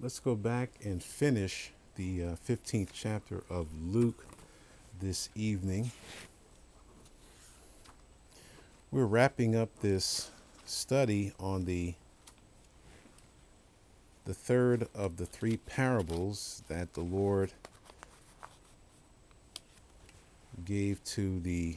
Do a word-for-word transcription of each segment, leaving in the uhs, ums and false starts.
let's go back and finish the uh, fifteenth chapter of Luke this evening. We're wrapping up this study on the the third of the three parables that the Lord gave to the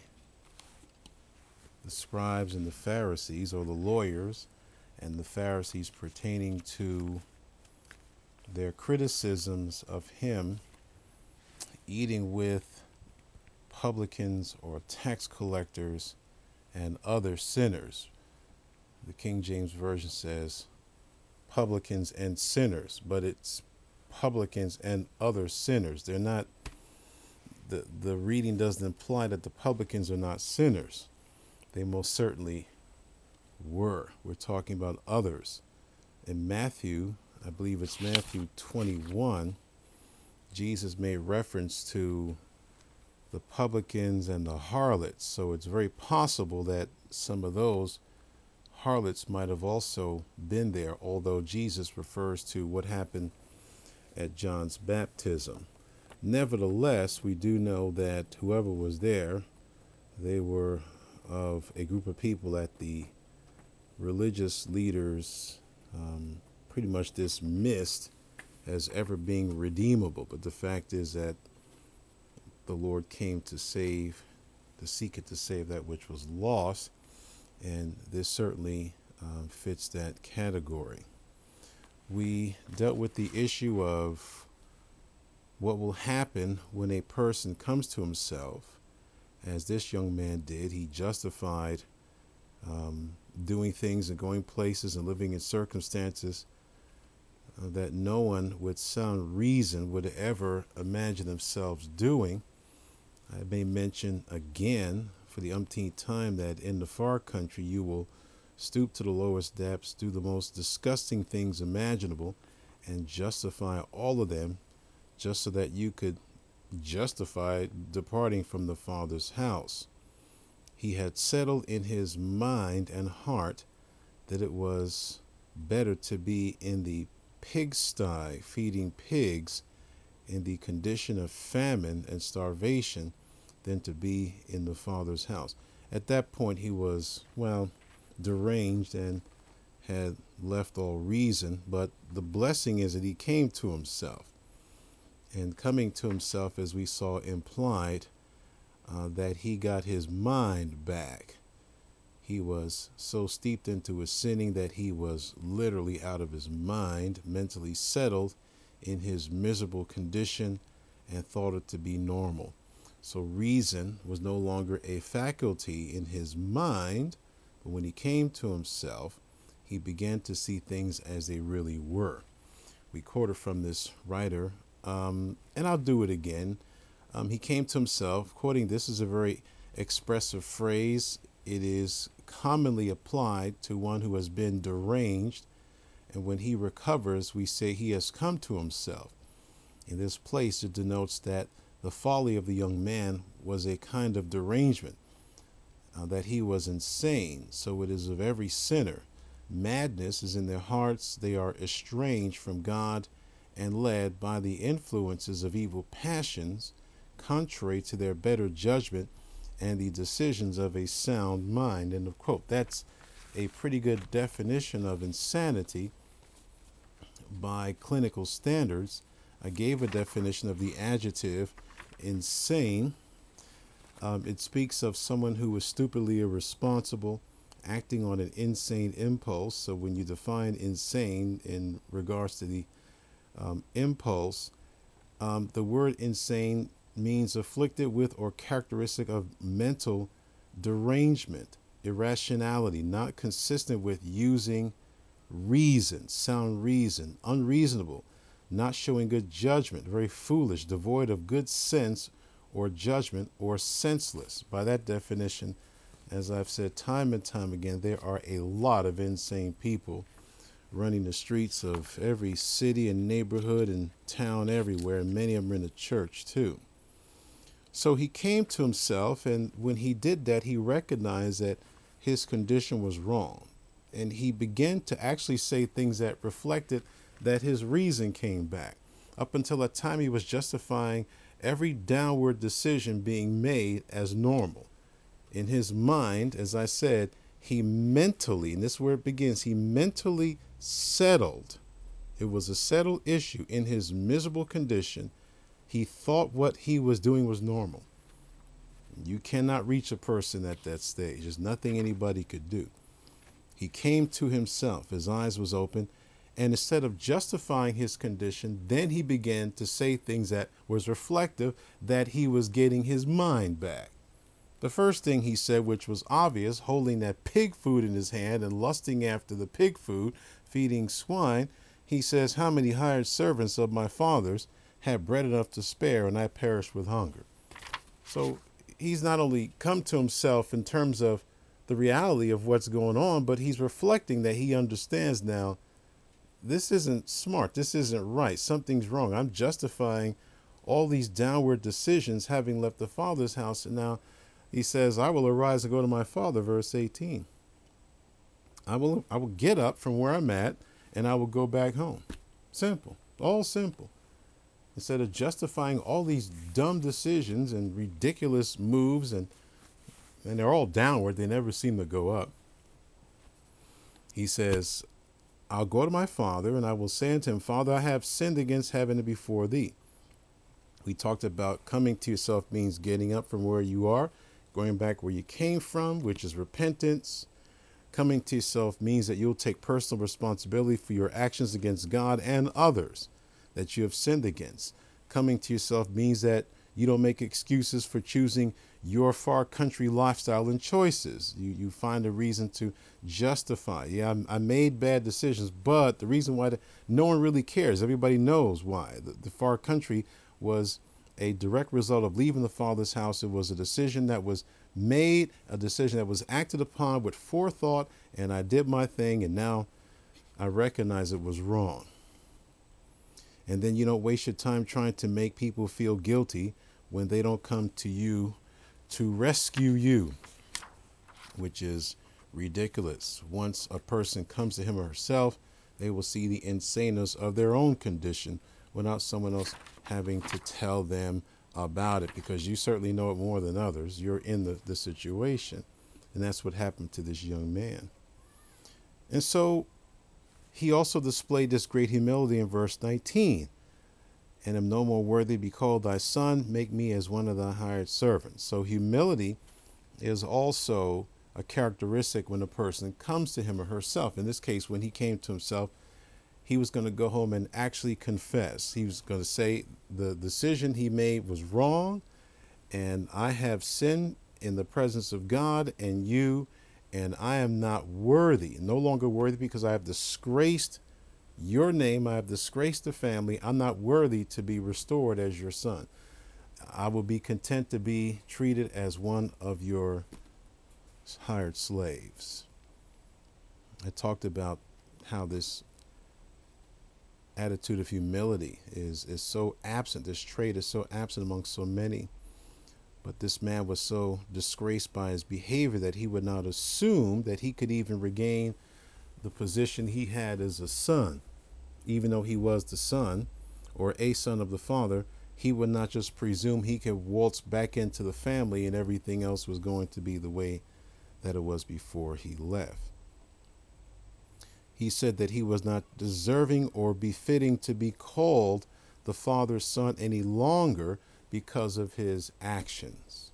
the scribes and the Pharisees, or the lawyers and the Pharisees, pertaining to their criticisms of him eating with publicans or tax collectors and other sinners. The King James Version says publicans and sinners, but it's publicans and other sinners. They're not, the, the reading doesn't imply that the publicans are not sinners. They most certainly were. We're talking about others. In Matthew, I believe it's Matthew twenty-one, Jesus made reference to the publicans and the harlots. So it's very possible that some of those harlots might have also been there, although Jesus refers to what happened at John's baptism. Nevertheless, we do know that whoever was there, they were of a group of people that the religious leaders um, pretty much dismissed as ever being redeemable. But the fact is that the Lord came to save, to seek it to save that which was lost, and this certainly um, fits that category. We dealt with the issue of what will happen when a person comes to himself, as this young man did. He justified um, doing things and going places and living in circumstances uh, that no one with sound reason would ever imagine themselves doing. I may mention again for the umpteenth time that in the far country you will stoop to the lowest depths, do the most disgusting things imaginable, and justify all of them just so that you could justify departing from the Father's house. He had settled in his mind and heart that it was better to be in the pigsty feeding pigs in the condition of famine and starvation than to be in the Father's house. At that point he was, well, deranged and had left all reason, but the blessing is that he came to himself. And coming to himself, as we saw implied, uh, that he got his mind back. He was so steeped into his sinning that he was literally out of his mind, mentally settled in his miserable condition, and thought it to be normal. So reason was no longer a faculty in his mind, but when he came to himself, he began to see things as they really were. We quoted from this writer, um, and I'll do it again. Um, he came to himself, quoting, this is a very expressive phrase. It is commonly applied to one who has been deranged, and when he recovers, we say he has come to himself. In this place, it denotes that the folly of the young man was a kind of derangement, uh, that he was insane. So it is of every sinner. Madness is in their hearts. They are estranged from God and led by the influences of evil passions, contrary to their better judgment and the decisions of a sound mind. End of quote. That's a pretty good definition of insanity by clinical standards. I gave a definition of the adjective insane. Um, it speaks of someone who is stupidly irresponsible, acting on an insane impulse. So when you define insane in regards to the um, impulse, um, the word insane means afflicted with or characteristic of mental derangement, irrationality, not consistent with using reason, sound reason, unreasonable, not showing good judgment, very foolish, devoid of good sense or judgment, or senseless. By that definition, as I've said time and time again, there are a lot of insane people running the streets of every city and neighborhood and town everywhere, and many of them are in the church too. So he came to himself, and when he did that, he recognized that his condition was wrong. And he began to actually say things that reflected that his reason came back. Up until that time, he was justifying every downward decision being made as normal. In his mind, as I said, he mentally, and this is where it begins, he mentally settled. It was a settled issue in his miserable condition. He thought what he was doing was normal. You cannot reach a person at that stage. There's nothing anybody could do. He came to himself. His eyes was open. And instead of justifying his condition, then he began to say things that was reflective that he was getting his mind back. The first thing he said, which was obvious, holding that pig food in his hand and lusting after the pig food, feeding swine, he says, how many hired servants of my father's had bread enough to spare, and I perished with hunger? So he's not only come to himself in terms of the reality of what's going on, but he's reflecting that he understands now, this isn't smart. This isn't right. Something's wrong. I'm justifying all these downward decisions having left the Father's house. And now he says, I will arise and go to my father, verse eighteen. I will, I will get up from where I'm at and I will go back home. Simple. All simple. Instead of justifying all these dumb decisions and ridiculous moves, and and they're all downward, they never seem to go up. He says, I'll go to my father and I will say unto him, Father, I have sinned against heaven and before thee. We talked about coming to yourself means getting up from where you are, going back where you came from, which is repentance. Coming to yourself means that you'll take personal responsibility for your actions against God and others that you have sinned against. Coming to yourself means that you don't make excuses for choosing your far country lifestyle and choices. You you find a reason to justify. Yeah, I, I made bad decisions, but the reason why the, no one really cares. Everybody knows why. The, the far country was a direct result of leaving the Father's house. It was a decision that was made, a decision that was acted upon with forethought, and I did my thing, and now I recognize it was wrong. And then you don't waste your time trying to make people feel guilty when they don't come to you to rescue you, which is ridiculous. Once a person comes to him or herself, they will see the insaneness of their own condition without someone else having to tell them about it, because you certainly know it more than others. You're in the, the situation. And that's what happened to this young man. And so he also displayed this great humility in verse nineteen. And am no more worthy to be called thy son, make me as one of thy hired servants. So humility is also a characteristic when a person comes to him or herself. In this case, when he came to himself, he was going to go home and actually confess. He was going to say the decision he made was wrong, and I have sinned in the presence of God and you, and I am not worthy, no longer worthy, because I have disgraced your name, I have disgraced the family. I'm not worthy to be restored as your son. I will be content to be treated as one of your hired slaves. I talked about how this attitude of humility is, is so absent. This trait is so absent among so many. But this man was so disgraced by his behavior that he would not assume that he could even regain the position he had as a son. Even though he was the son or a son of the Father, he would not just presume he could waltz back into the family and everything else was going to be the way that it was before he left. He said that he was not deserving or befitting to be called the Father's son any longer because of his actions.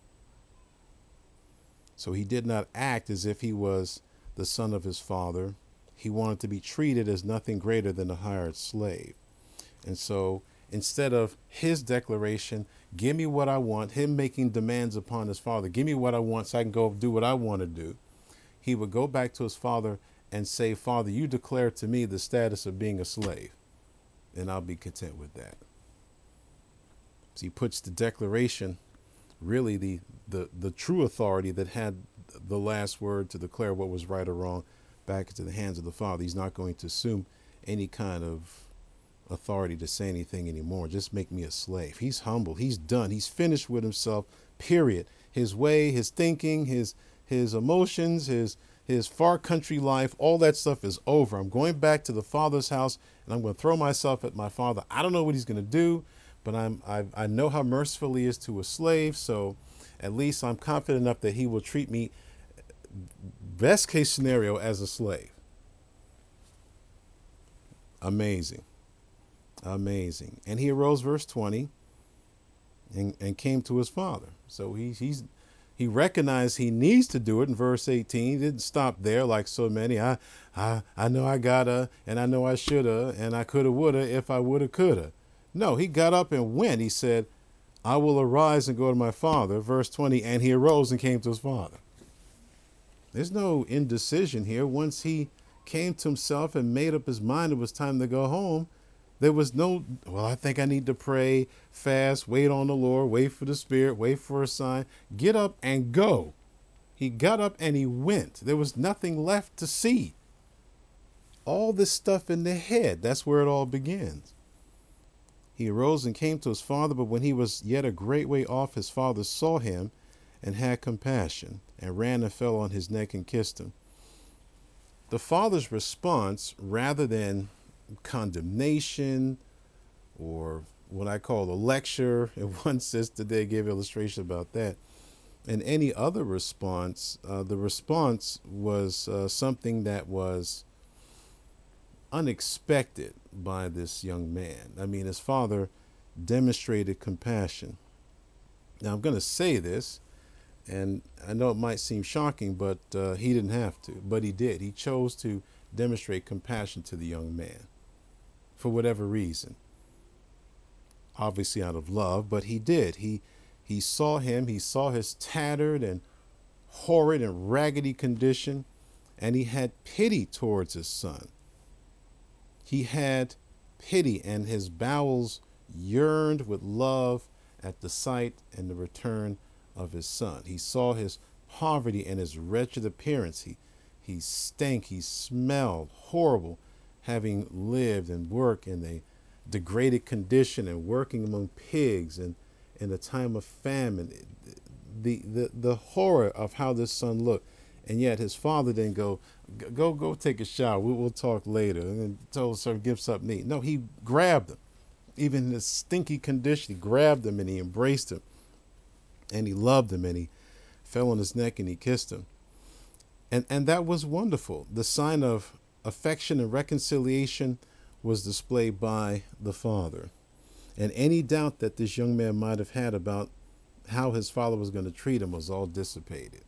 So he did not act as if he was the son of his father. He wanted to be treated as nothing greater than a hired slave. And so instead of his declaration, give me what I want, him making demands upon his father, give me what I want so I can go do what I want to do, he would go back to his father and say, Father, you declare to me the status of being a slave, and I'll be content with that. So he puts the declaration, really the, the, the true authority that had the last word to declare what was right or wrong, back into the hands of the Father. He's not going to assume any kind of authority to say anything anymore. Just make me a slave. He's humble. He's done. He's finished with himself, period. His way, his thinking, his his emotions, his his far country life, all that stuff is over. I'm going back to the Father's house, and I'm going to throw myself at my Father. I don't know what he's going to do, but I'm I, I know how merciful he is to a slave. So at least I'm confident enough that he will treat me, best case scenario, as a slave. Amazing. Amazing. And he arose, verse twenty, and, and came to his father. So he, he's he recognized he needs to do it in verse eighteen. He didn't stop there like so many. I I, I know I gotta, and I know I shoulda, and I coulda, woulda, if I woulda, coulda. No, he got up and went. He said, I will arise and go to my father. Verse twenty, and he arose and came to his father. There's no indecision here. Once he came to himself and made up his mind it was time to go home, there was no, well, I think I need to pray, fast, wait on the Lord, wait for the Spirit, wait for a sign. Get up and go. He got up and he went. There was nothing left to see. All this stuff in the head, that's where it all begins. He arose and came to his father, but when he was yet a great way off, his father saw him and had compassion, and ran and fell on his neck and kissed him. The father's response, rather than condemnation or what I call a lecture, and one sister today gave illustration about that, and any other response, uh, the response was uh, something that was unexpected by this young man. I mean, his father demonstrated compassion. Now, I'm going to say this, and I know it might seem shocking, but uh, he didn't have to, but he did. He chose to demonstrate compassion to the young man for whatever reason, obviously out of love, but he did. He he saw him, he saw his tattered and horrid and raggedy condition, and he had pity towards his son. He had pity, and his bowels yearned with love at the sight and the return of his son. He saw his poverty and his wretched appearance. He he stank, he smelled horrible, having lived and worked in a degraded condition and working among pigs and in a time of famine. The, the the horror of how this son looked. And yet his father didn't go, go, go take a shower. We, we'll talk later. And then told his son, give something to eat. No, he grabbed him. Even in this stinky condition, he grabbed him and he embraced him. And he loved him and he fell on his neck and he kissed him. And, and that was wonderful. The sign of affection and reconciliation was displayed by the father. And any doubt that this young man might have had about how his father was going to treat him was all dissipated.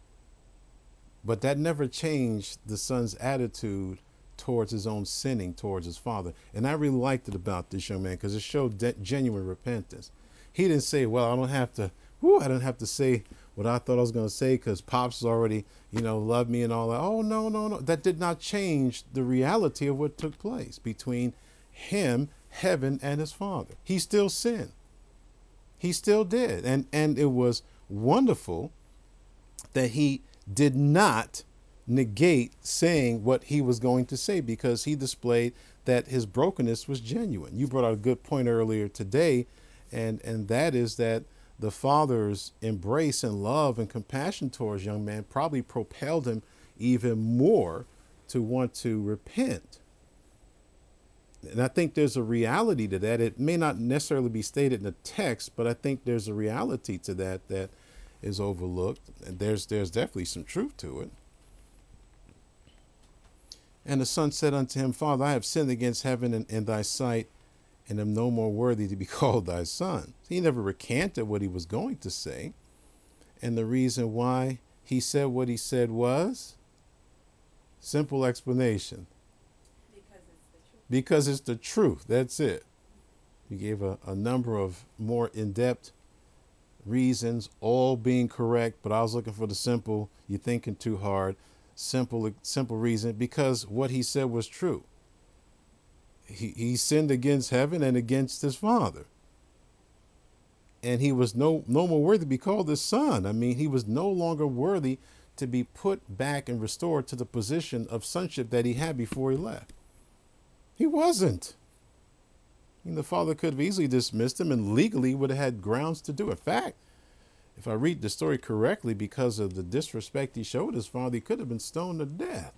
But that never changed the son's attitude towards his own sinning towards his father. And I really liked it about this young man because it showed de- genuine repentance. He didn't say, well, I don't have to, whoo, I don't have to say what I thought I was going to say because Pops already, you know, loved me and all that. Oh, no, no, no. That did not change the reality of what took place between him, heaven, and his father. He still sinned. He still did. And, and it was wonderful that he did not negate saying what he was going to say because he displayed that his brokenness was genuine. You brought out a good point earlier today, and, and that is that the father's embrace and love and compassion towards young man probably propelled him even more to want to repent. And I think there's a reality to that. It may not necessarily be stated in the text, but I think there's a reality to that that is overlooked. And there's there's definitely some truth to it. And the son said unto him, Father, I have sinned against heaven and in thy sight, and am no more worthy to be called thy son. He never recanted what he was going to say. And the reason why he said what he said was simple explanation. Because it's the truth. Because it's the truth. That's it. He gave a, a number of more in-depth reasons, all being correct, but I was looking for the simple, you're thinking too hard, simple, simple reason, because what he said was true. He, he sinned against heaven and against his father. And he was no, no more worthy to be called his son. I mean, he was no longer worthy to be put back and restored to the position of sonship that he had before he left. He wasn't. I mean, the father could have easily dismissed him and legally would have had grounds to do it. In fact, If I read the story correctly, because of the disrespect he showed his father, he could have been stoned to death.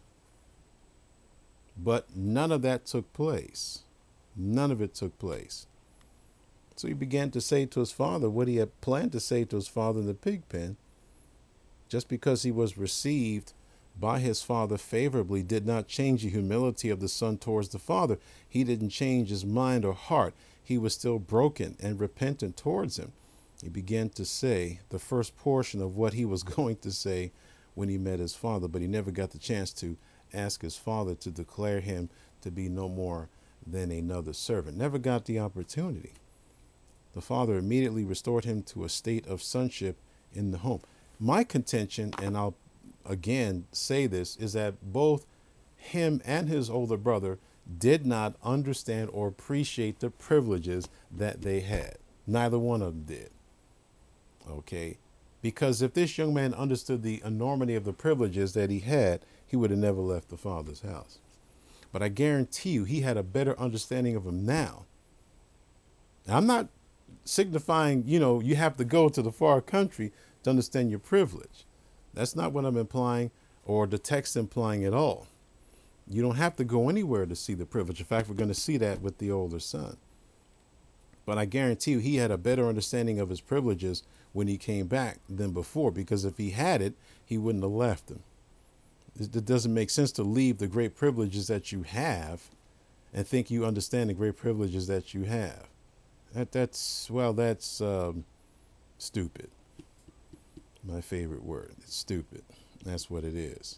But none of that took place. None of it took place. So he began to say to his father what he had planned to say to his father in the pig pen. Just because he was received by his father favorably did not change the humility of the son towards the father. He didn't change his mind or heart. He was still broken and repentant towards him. He began to say the first portion of what he was going to say when he met his father, but he never got the chance to ask his father to declare him to be no more than another servant. Never got the opportunity. The father immediately restored him to a state of sonship in the home. My contention, and I'll again say this, is that both him and his older brother did not understand or appreciate the privileges that they had. Neither one of them did. Okay? Because if this young man understood the enormity of the privileges that he had, he would have never left the father's house. But I guarantee you, he had a better understanding of him now. Now, I'm not signifying, you know, you have to go to the far country to understand your privilege. That's not what I'm implying, or the text implying at all. You don't have to go anywhere to see the privilege. In fact, we're going to see that with the older son. But I guarantee you, he had a better understanding of his privileges when he came back than before, because if he had it, he wouldn't have left them. It doesn't make sense to leave the great privileges that you have and think you understand the great privileges that you have. That that's, well, that's um, stupid. My favorite word. It's stupid. That's what it is.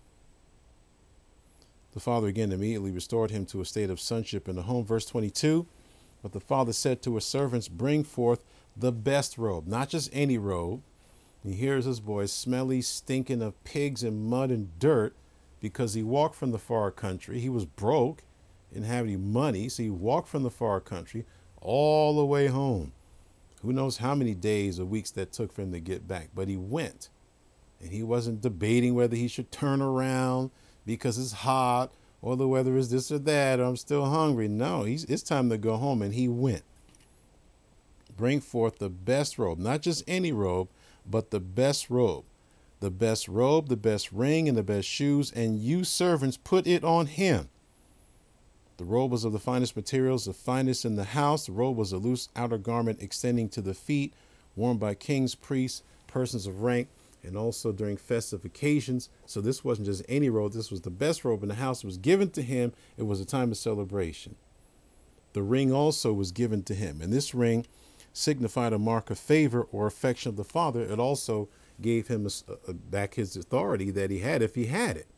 The father again immediately restored him to a state of sonship in the home. Verse twenty-two, but the father said to his servants, bring forth the best robe, not just any robe. And he hears his voice, smelly, stinking of pigs and mud and dirt, because he walked from the far country. He was broke, didn't have any money, so he walked from the far country all the way home. Who knows how many days or weeks that took for him to get back, but he went. And he wasn't debating whether he should turn around because it's hot, or the weather is this or that, or I'm still hungry. No, he's, it's time to go home, and he went. Bring forth the best robe, not just any robe, but the best robe. The best robe, the best ring, and the best shoes, and you servants put it on him. The robe was of the finest materials, the finest in the house. The robe was a loose outer garment extending to the feet, worn by kings, priests, persons of rank, and also during festive occasions. So this wasn't just any robe. This was the best robe in the house. It was given to him. It was a time of celebration. The ring also was given to him, and this ring signified a mark of favor or affection of the father. It also gave him a, a, back his authority that he had if he had it.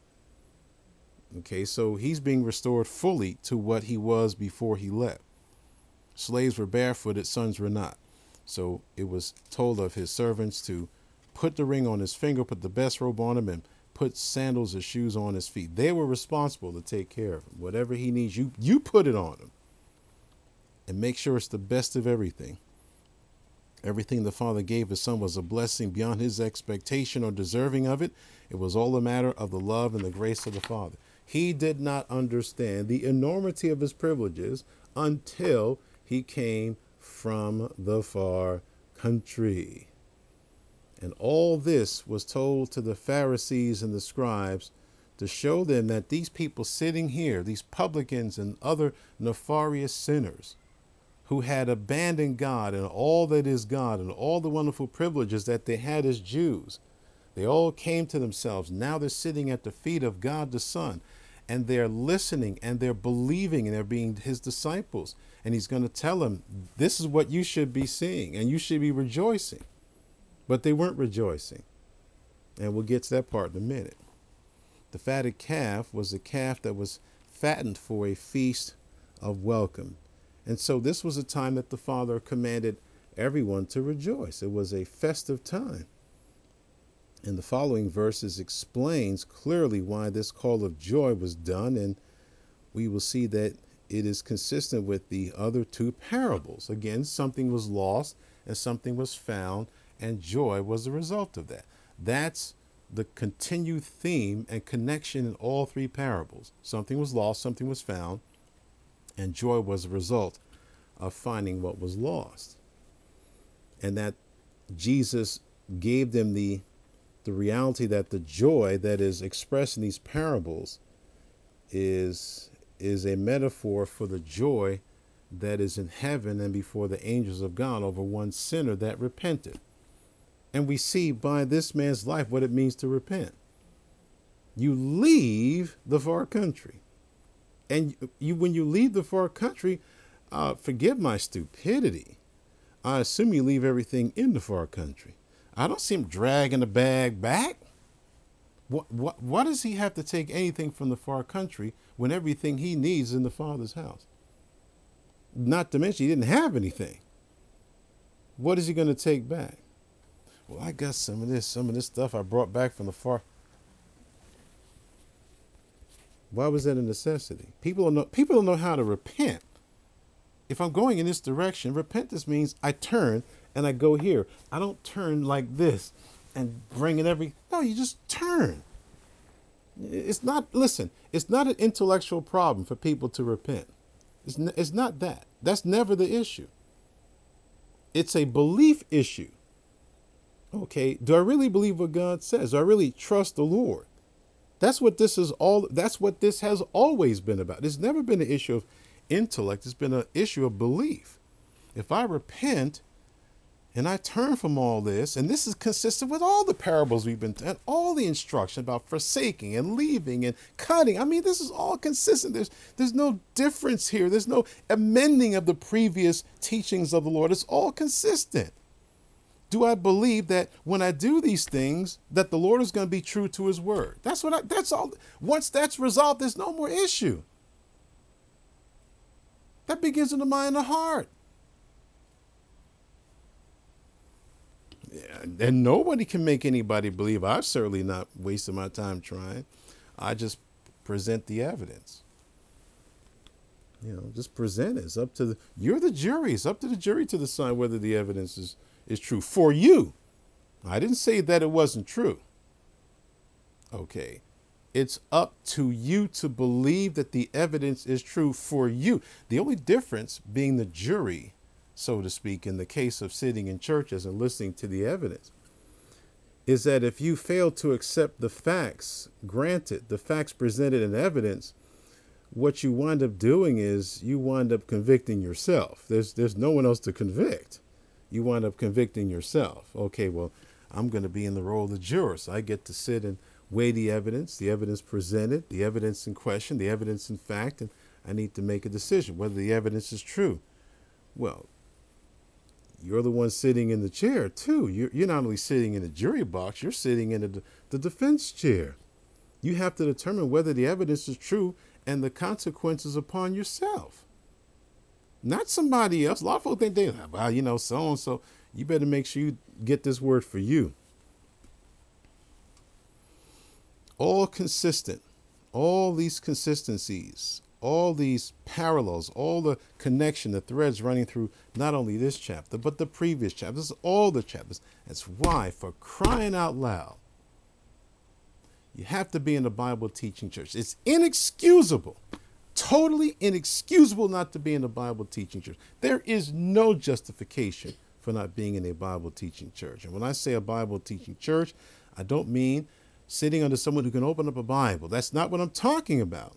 Okay, so he's being restored fully to what he was before he left. Slaves were barefooted, sons were not. So it was told of his servants to put the ring on his finger, put the best robe on him, and put sandals or shoes on his feet. They were responsible to take care of him. Whatever he needs, you, you put it on him. And make sure it's the best of everything. Everything the father gave his son was a blessing beyond his expectation or deserving of it. It was all a matter of the love and the grace of the father. He did not understand the enormity of his privileges until he came from the far country. And all this was told to the Pharisees and the scribes to show them that these people sitting here, these publicans and other nefarious sinners who had abandoned God and all that is God and all the wonderful privileges that they had as Jews, they all came to themselves. Now they're sitting at the feet of God the Son, and they're listening and they're believing and they're being his disciples. And he's going to tell them, this is what you should be seeing and you should be rejoicing. But they weren't rejoicing. And we'll get to that part in a minute. The fatted calf was a calf that was fattened for a feast of welcome. And so this was a time that the Father commanded everyone to rejoice. It was a festive time. And the following verses explains clearly why this call of joy was done. And we will see that it is consistent with the other two parables. Again, something was lost and something was found, and joy was the result of that. That's the continued theme and connection in all three parables. Something was lost, something was found, and joy was a result of finding what was lost. And that Jesus gave them the the reality that the joy that is expressed in these parables is is a metaphor for the joy that is in heaven and before the angels of God over one sinner that repented. And we see by this man's life what it means to repent. You leave the far country. And you, when you leave the far country, uh, forgive my stupidity, I assume you leave everything in the far country. I don't see him dragging the bag back. What, what, what does he have to take anything from the far country when everything he needs is in the Father's house? Not to mention he didn't have anything. What is he going to take back? Well, I got some of this, some of this stuff I brought back from the far. Why was that a necessity? People don't know, people don't know how to repent. If I'm going in this direction, repentance means I turn and I go here. I don't turn like this and bring in every, no, you just turn. It's not, listen, it's not an intellectual problem for people to repent. It's, n- it's not that. That's never the issue. It's a belief issue. Okay, do I really believe what God says? Do I really trust the Lord? That's what this is all, that's what this has always been about. It's never been an issue of intellect. It's been an issue of belief. If I repent and I turn from all this, and this is consistent with all the parables we've been, and all the instruction about forsaking and leaving and cutting. I mean, this is all consistent. There's, there's no difference here. There's no amending of the previous teachings of the Lord. It's all consistent. Do I believe that when I do these things, that the Lord is going to be true to his word? That's what I, that's all. Once that's resolved, there's no more issue. That begins in the mind and the heart. Yeah, and nobody can make anybody believe. I've certainly not wasted my time trying. I just present the evidence. You know, just present it. It's up to the, you're the jury. It's up to the jury to decide whether the evidence is, is true for you. I didn't say that it wasn't true. Okay. It's up to you to believe that the evidence is true for you. The only difference being the jury, so to speak, in the case of sitting in churches and listening to the evidence, is that if you fail to accept the facts, granted, the facts presented in evidence, what you wind up doing is you wind up convicting yourself. There's there's no one else to convict. You wind up convicting yourself. Okay, well, I'm going to be in the role of the juror, so I get to sit and weigh the evidence, the evidence presented, the evidence in question, the evidence in fact, and I need to make a decision whether the evidence is true. Well, you're the one sitting in the chair, too. You're, you're not only sitting in the jury box, you're sitting in the, the defense chair. You have to determine whether the evidence is true and the consequences upon yourself. Not somebody else. A lot of folks think they, well, you know, so-and-so. You better make sure you get this word for you. All consistent. All these consistencies. All these parallels. All the connection, the threads running through not only this chapter, but the previous chapters. All the chapters. That's why, for crying out loud, you have to be in a Bible teaching church. It's inexcusable. Totally inexcusable not to be in a Bible teaching church. There is no justification for not being in a Bible teaching church. And when I say a Bible teaching church, I don't mean sitting under someone who can open up a Bible. That's not what I'm talking about.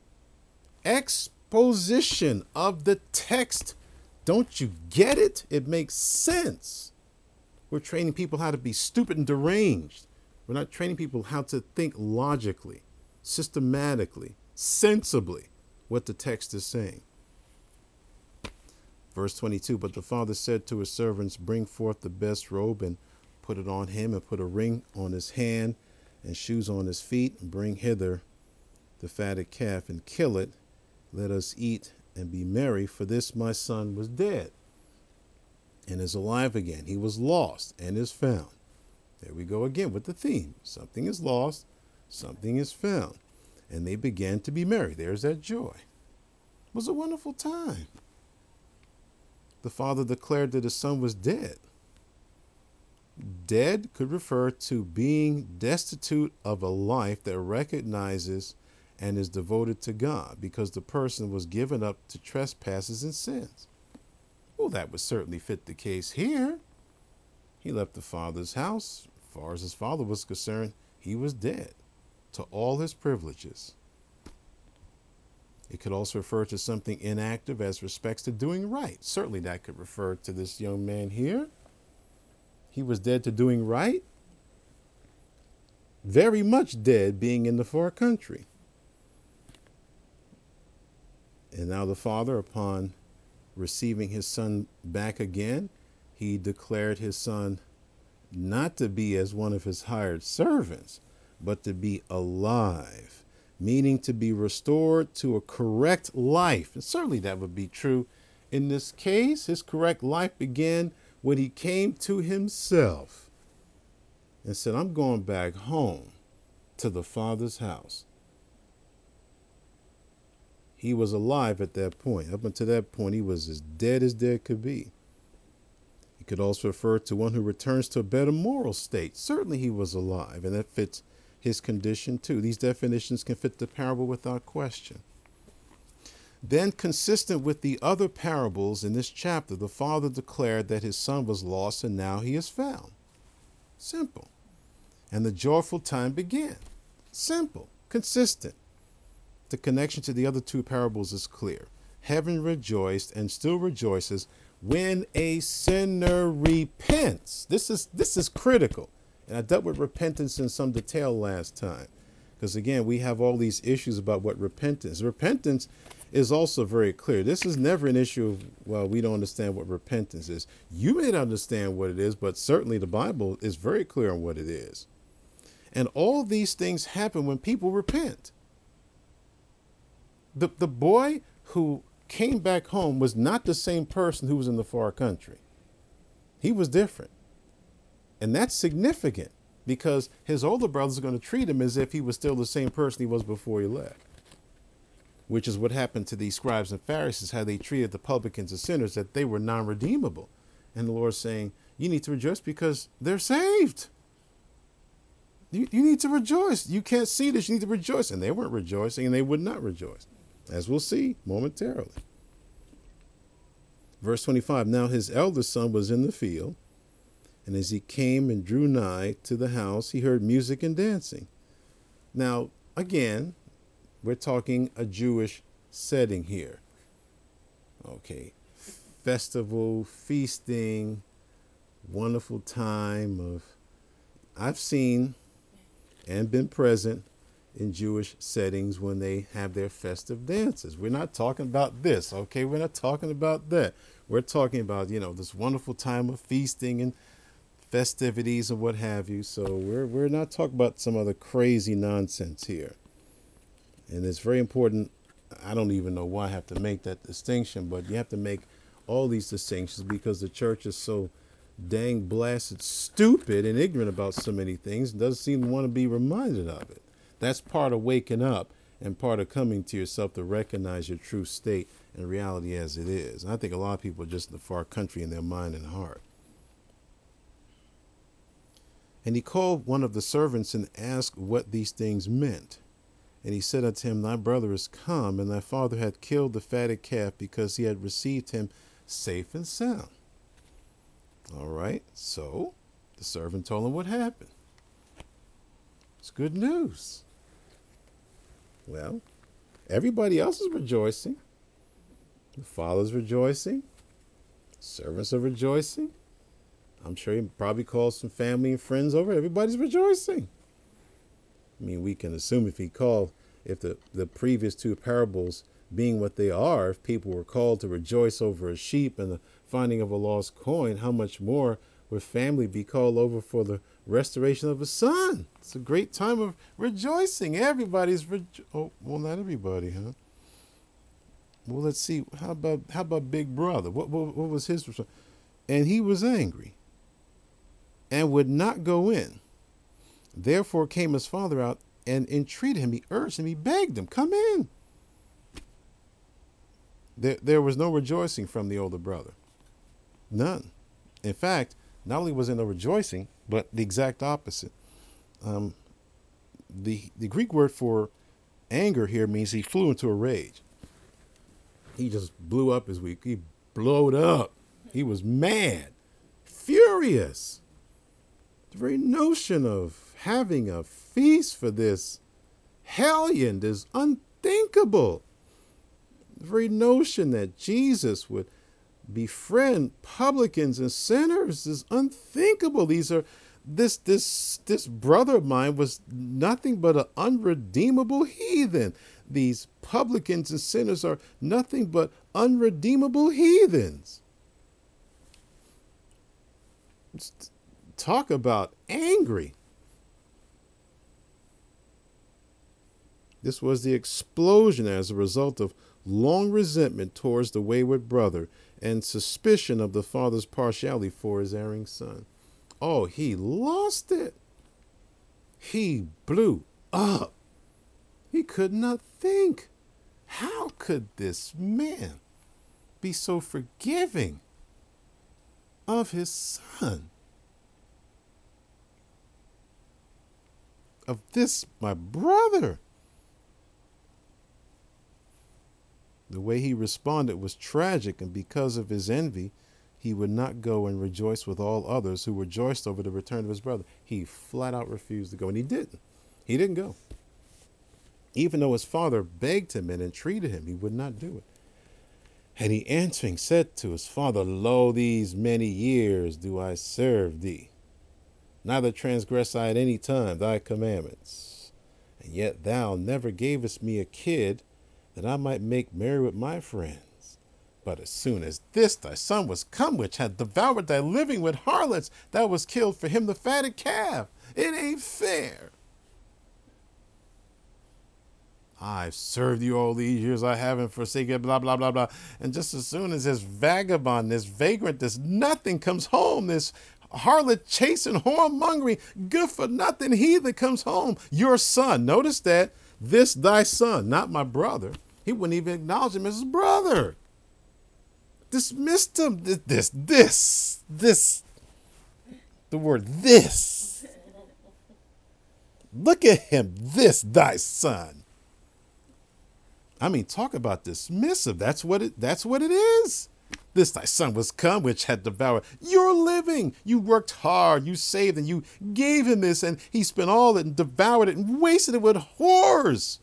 Exposition of the text. Don't you get it? It makes sense. We're training people how to be stupid and deranged. We're not training people how to think logically, systematically, sensibly what the text is saying. Verse twenty-two, but the father said to his servants, bring forth the best robe and put it on him, and put a ring on his hand and shoes on his feet, and bring hither the fatted calf and kill it. Let us eat and be merry, for this my son was dead and is alive again. He was lost and is found. There we go again with the theme. Something is lost, something is found. And they began to be merry. There's that joy. It was a wonderful time. The father declared that his son was dead. Dead could refer to being destitute of a life that recognizes and is devoted to God, because the person was given up to trespasses and sins. Well, that would certainly fit the case here. He left the father's house. As far as his father was concerned, he was dead to all his privileges. It could also refer to something inactive as respects to doing right. Certainly that could refer to this young man here. He was dead to doing right. Very much dead, being in the far country. And now the father, upon receiving his son back again, he declared his son not to be as one of his hired servants, but to be alive, meaning to be restored to a correct life. And certainly that would be true in this case. His correct life began when he came to himself and said, I'm going back home to the Father's house. He was alive at that point. Up until that point, he was as dead as dead could be. It could also refer to one who returns to a better moral state. Certainly he was alive, and that fits his condition too. These definitions can fit the parable without question. Then, consistent with the other parables in this chapter, the father declared that his son was lost and now he is found. Simple. And the joyful time began. Simple. Consistent. The connection to the other two parables is clear. Heaven rejoiced and still rejoices when a sinner repents. This is this is critical. And I dealt with repentance in some detail last time. Because again, we have all these issues about what repentance. Repentance is also very clear. This is never an issue of, well, we don't understand what repentance is. You may not understand what it is, but certainly the Bible is very clear on what it is. And all these things happen when people repent. The, the boy who came back home was not the same person who was in the far country. He was different. And that's significant because his older brothers are going to treat him as if he was still the same person he was before he left, which is what happened to these scribes and Pharisees, how they treated the publicans and sinners, that they were non-redeemable. And the Lord's saying, you need to rejoice because they're saved. You, you need to rejoice. You can't see this. You need to rejoice. And they weren't rejoicing, and they would not rejoice, as we'll see momentarily. Verse twenty-five, now his eldest son was in the field, and as he came and drew nigh to the house, he heard music and dancing. Now, again, we're talking a Jewish setting here. Okay, festival, feasting, wonderful time of, I've seen and been present in Jewish settings when they have their festive dances. We're not talking about this, okay? We're not talking about that. We're talking about, you know, this wonderful time of feasting and festivities and what have you. So we're we're not talking about some other crazy nonsense here. And it's very important. I don't even know why I have to make that distinction, but you have to make all these distinctions because the church is so dang blasted stupid and ignorant about so many things and doesn't seem to want to be reminded of it. That's part of waking up and part of coming to yourself to recognize your true state and reality as it is. And I think a lot of people are just in the far country in their mind and heart. And he called one of the servants and asked what these things meant. And he said unto him, thy brother is come, and thy father hath killed the fatted calf, because he had received him safe and sound. All right, so the servant told him what happened. It's good news. Well, everybody else is rejoicing. The father's rejoicing. Servants are rejoicing. I'm sure he probably called some family and friends over. Everybody's rejoicing. I mean, we can assume if he called, if the, the previous two parables being what they are, if people were called to rejoice over a sheep and the finding of a lost coin, how much more would family be called over for the restoration of a son? It's a great time of rejoicing. Everybody's rejo- oh, well, not everybody, huh? Well, let's see. How about how about Big Brother? What what, what was his response? And he was angry and would not go in. Therefore came his father out and entreated him. He urged him. He begged him, come in. There, there was no rejoicing from the older brother. None. In fact, not only was there no rejoicing, but the exact opposite. Um, the, the Greek word for anger here means he flew into a rage. He just blew up his week. He blowed up. He was mad, furious. The very notion of having a feast for this hellion is unthinkable. The very notion that Jesus would befriend publicans and sinners is unthinkable. These are this this this brother of mine was nothing but an unredeemable heathen. These publicans and sinners are nothing but unredeemable heathens. Talk about angry. This was the explosion as a result of long resentment towards the wayward brother and suspicion of the father's partiality for his erring son. Oh, he lost it. He blew up. He could not think. How could this man be so forgiving of his son? Of this, my brother. The way he responded was tragic, and because of his envy, he would not go and rejoice with all others who rejoiced over the return of his brother. He flat out refused to go, and he didn't. He didn't go. Even though his father begged him and entreated him, he would not do it. And he answering said to his father, Lo, these many years do I serve thee, neither transgress I at any time thy commandments. And yet thou never gavest me a kid that I might make merry with my friends. But as soon as this thy son was come, which had devoured thy living with harlots, thou was killed for him the fatted calf. It ain't fair. I've served you all these years, I haven't forsaken, blah, blah, blah, blah. And just as soon as this vagabond, this vagrant, this nothing comes home, this harlot chasing, whoremongering, good for nothing heathen comes home, your son. Notice that, this thy son, not my brother. He wouldn't even acknowledge him as his brother. Dismissed him. This, this, this, the word this. Look at him, this thy son. I mean, talk about dismissive. That's what it, that's what it is. This thy son was come, which had devoured your living. You worked hard, you saved, and you gave him this, and he spent all it and devoured it and wasted it with whores.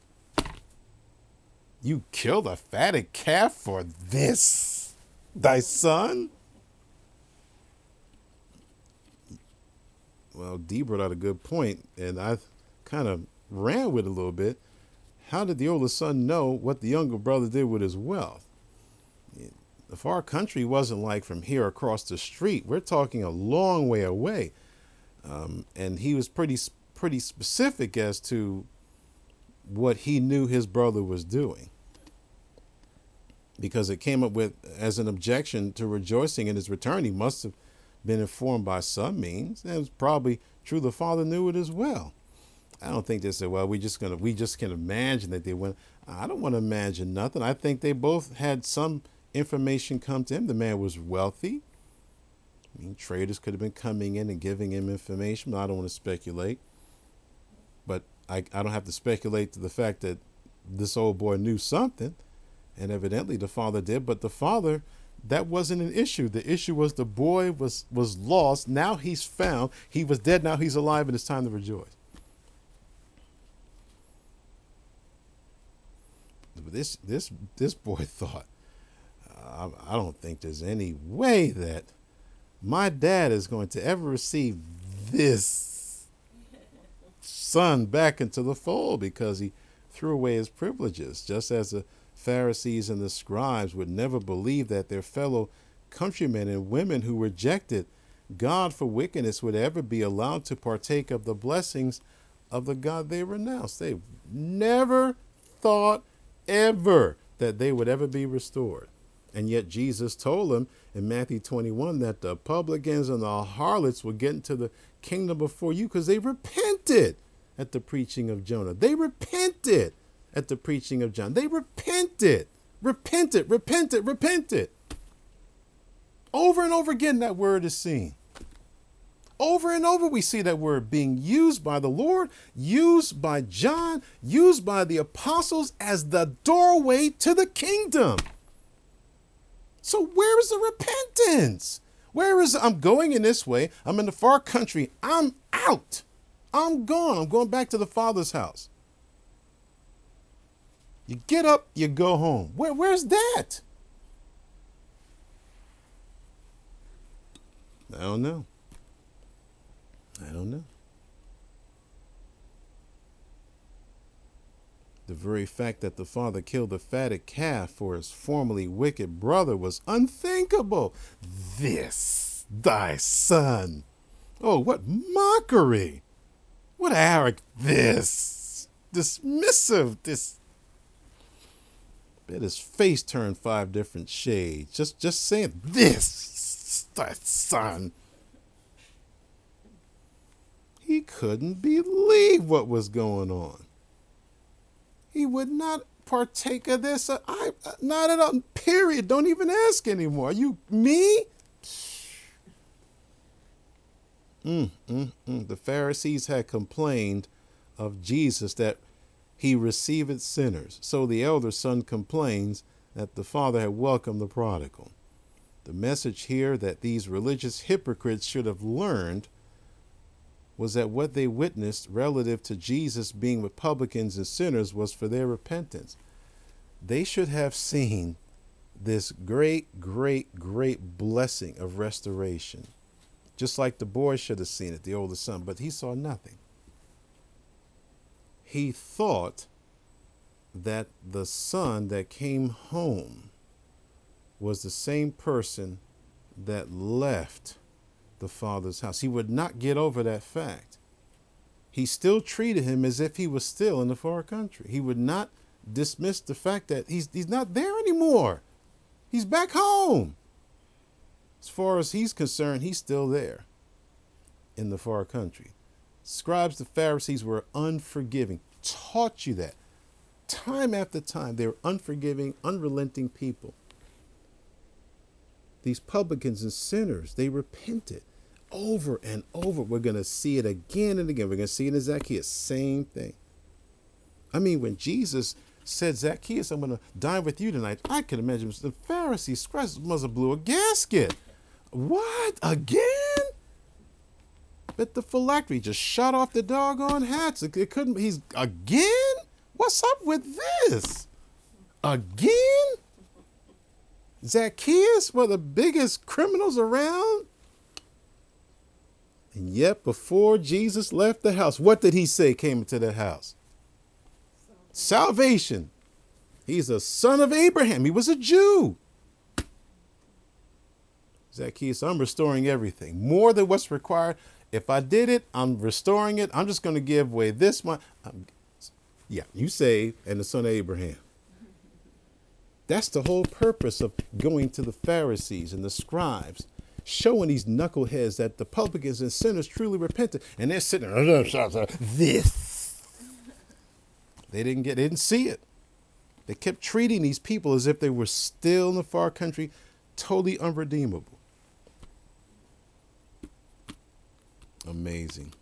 You killed a fatted calf for this, thy son? Well, Dee brought out a good point, and I kind of ran with it a little bit. How did the older son know what the younger brother did with his wealth? The far country wasn't like from here across the street. We're talking a long way away. Um, and he was pretty, pretty specific as to what he knew his brother was doing, because it came up with as an objection to rejoicing in his return. He must have been informed by some means. And it was probably true the father knew it as well. I don't think they said, well, we just gonna we just can imagine that they went. I don't want to imagine nothing. I think they both had some information come to him. The man was wealthy. I mean, traders could have been coming in and giving him information, but I don't want to speculate. But I, I don't have to speculate to the fact that this old boy knew something, and evidently the father did. But the father, that wasn't an issue. The issue was the boy was was lost. Now he's found. He was dead. Now he's alive, and it's time to rejoice. This this this boy thought, uh, I don't think there's any way that my dad is going to ever receive this son back into the fold, because he threw away his privileges, just as the Pharisees and the scribes would never believe that their fellow countrymen and women who rejected God for wickedness would ever be allowed to partake of the blessings of the God they renounced. They never thought ever that they would ever be restored. And yet Jesus told them in Matthew twenty-one that the publicans and the harlots would get into the kingdom before you because they repented at the preaching of Jonah. They repented at the preaching of John. They repented, repented, repented, repented. Over and over again, that word is seen. Over and over, we see that word being used by the Lord, used by John, used by the apostles as the doorway to the kingdom. So where is the repentance? Where is it? I'm going in this way. I'm in the far country. I'm out. I'm gone. I'm going back to the Father's house. You get up, you go home. Where, where's that? I don't know. I don't know. The very fact that the father killed the fatted calf for his formerly wicked brother was unthinkable. This, thy son. Oh, what mockery. What arrogance. This. Dismissive. This. Bet his face turned five different shades. Just, just saying, this, thy son. He couldn't believe what was going on. He would not partake of this. I, not at all. Period. Don't even ask anymore. Are you me? Mm, mm, mm. The Pharisees had complained of Jesus that he receiveth sinners. So the elder son complains that the father had welcomed the prodigal. The message here that these religious hypocrites should have learned was that what they witnessed relative to Jesus being with publicans and sinners was for their repentance. They should have seen this great, great, great blessing of restoration, just like the boy should have seen it, the older son, but he saw nothing. He thought that the son that came home was the same person that left the father's house. He would not get over that fact. He still treated him as if he was still in the far country. He would not dismiss the fact that he's he's not there anymore. He's back home. As far as he's concerned, he's still there in the far country. Scribes, the Pharisees, were unforgiving. Taught you that. Time after time, they were unforgiving, unrelenting people. These publicans and sinners, they repented over and over. We're going to see it again and again. We're going to see it in Zacchaeus. Same thing. I mean, when Jesus said, Zacchaeus, I'm going to dine with you tonight, I could imagine the Pharisees, scribes must have blew a gasket. What? Again? But the phylactery just shot off the doggone hats. It, it couldn't, he's, again? What's up with this? Again? Zacchaeus, one of the biggest criminals around? And yet, before Jesus left the house, what did he say came into the house? Salvation. He's a son of Abraham. He was a Jew. Zacchaeus, I'm restoring everything. More than what's required. If I did it, I'm restoring it. I'm just going to give away this one. Um, yeah, you saved and the son of Abraham. That's the whole purpose of going to the Pharisees and the scribes, showing these knuckleheads that the publicans and sinners truly repented. And they're sitting there, this. They didn't get, they didn't see it. They kept treating these people as if they were still in the far country, totally unredeemable. Amazing.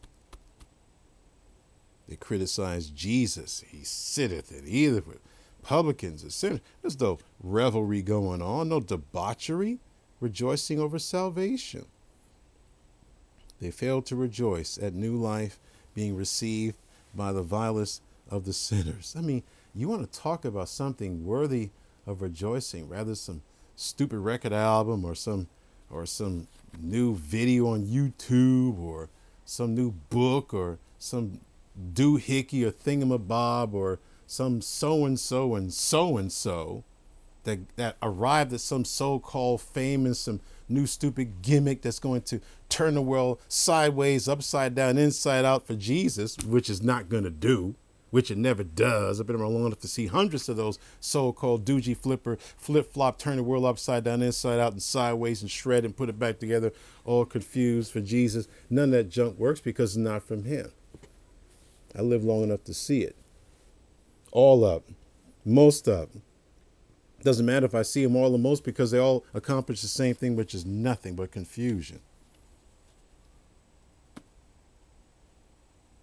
They criticized Jesus. He sitteth at either with publicans and sinners. There's no revelry going on, no debauchery, rejoicing over salvation. They failed to rejoice at new life being received by the vilest of the sinners. I mean, you want to talk about something worthy of rejoicing, rather some stupid record album or some or some new video on YouTube or some new book or some doohickey or thingamabob or some so-and-so and so-and-so that, that arrived at some so-called fame and some new stupid gimmick that's going to turn the world sideways, upside down, inside out for Jesus, which is not going to do, which it never does. I've been around long enough to see hundreds of those so-called doogie flipper, flip-flop, turn the world upside down, inside out, and sideways, and shred and put it back together, all confused for Jesus. None of that junk works because it's not from him. I lived long enough to see it. All of them. Most of them. Doesn't matter if I see them all or most, because they all accomplish the same thing, which is nothing but confusion.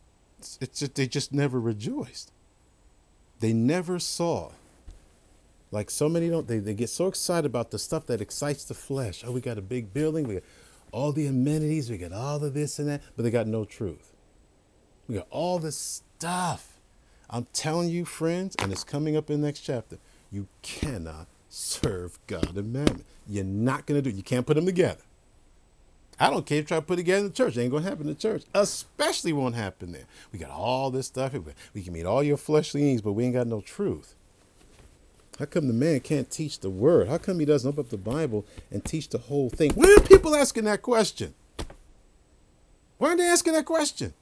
It's just, they just never rejoiced. They never saw Like so many don't, they, they get so excited about the stuff that excites the flesh. Oh, we got a big building. We got all the amenities. We got all of this and that, but they got no truth. We got all this stuff. I'm telling you, friends, and it's coming up in the next chapter. You cannot serve God and mammon. You're not going to do it. You can't put them together. I don't care if you try to put it together in the church. It ain't going to happen in the church. Especially won't happen there. We got all this stuff. We can meet all your fleshly needs, but we ain't got no truth. How come the man can't teach the word? How come he doesn't open up the Bible and teach the whole thing? Why are people asking that question? Why are they asking that question?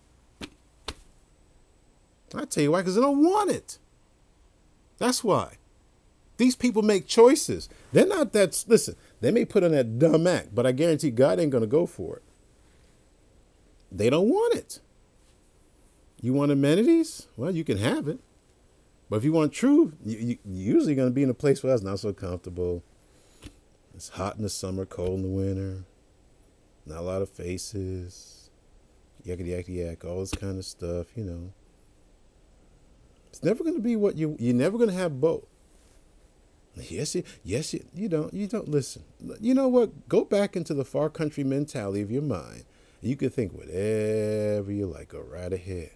I tell you why, because they don't want it. That's why. These people make choices. They're not that, listen, they may put on that dumb act, but I guarantee God ain't going to go for it. They don't want it. You want amenities? Well, you can have it. But if you want truth, you, you, you're usually going to be in a place where it's not so comfortable. It's hot in the summer, cold in the winter. Not a lot of faces. Yakety yakety yak, all this kind of stuff, you know. It's never going to be what you, you're never going to have both. Yes, you, yes, you, you don't, you don't listen. You know what? Go back into the far country mentality of your mind. You can think whatever you like. Go right ahead.